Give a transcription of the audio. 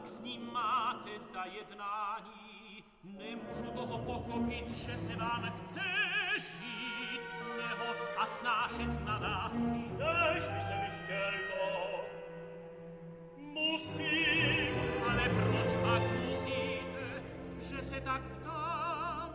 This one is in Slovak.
tak s ním máte zajednání. Nemůžu toho pochopit, že se vám chce žít u něho a snášet nadávky. Tež by se mi chtělo,